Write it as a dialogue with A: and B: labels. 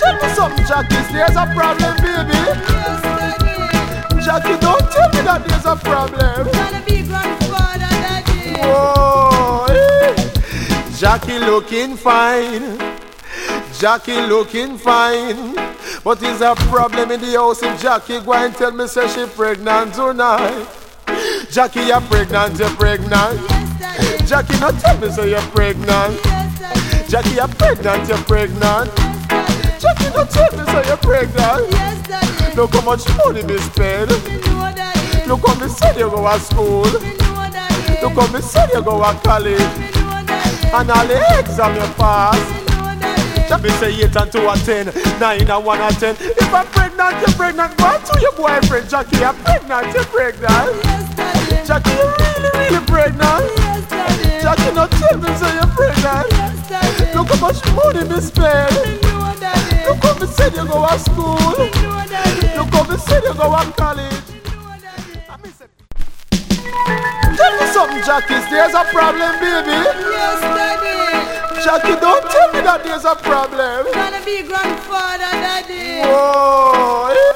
A: Tell me something, Jackie, there's a problem, baby.
B: Yes, Daddy.
A: Jackie, don't tell me that there's a problem.
B: Gonna be grandfather, Daddy.
A: Whoa, Jackie looking fine. Jackie looking fine. But there's a problem in the house if Jackie go and tell me say she pregnant tonight. Jackie, you're pregnant, you're pregnant.
B: Yes, Daddy.
A: Jackie, not tell me say you're pregnant.
B: Yes, Daddy.
A: Jackie, you're pregnant, you're pregnant.
B: Yes, Daddy.
A: Jackie, not tell me say you're pregnant.
B: Yes, Daddy.
A: Look how much money me spend.
B: You know, Daddy.
A: Look how me said you go to school.
B: You know, Daddy.
A: Look how me said you go to college.
B: You know, Daddy.
A: And all the exam you pass.
B: You know, Daddy.
A: Jackie say 8 and 2 and 10, 9 and 1 and 10. If I'm pregnant, you're pregnant. Go to your boyfriend, Jackie. You're pregnant, you're pregnant.
B: Yes, Daddy.
A: Jackie, you're really, really pregnant.
B: Yes, Daddy.
A: Jackie, not tell me say you're pregnant.
B: Yes, Daddy.
A: Look how much money me spend.
B: You know, Daddy.
A: Look how me said you go to school.
B: You know, Daddy.
A: Look how me said you go to college.
B: You know, Daddy.
A: I me say, tell me something, Jackie. There's a problem, baby.
B: Yes, Daddy.
A: Jackie, don't tell me that there's a problem.
B: Gonna be grandfather, Daddy.
A: Whoa,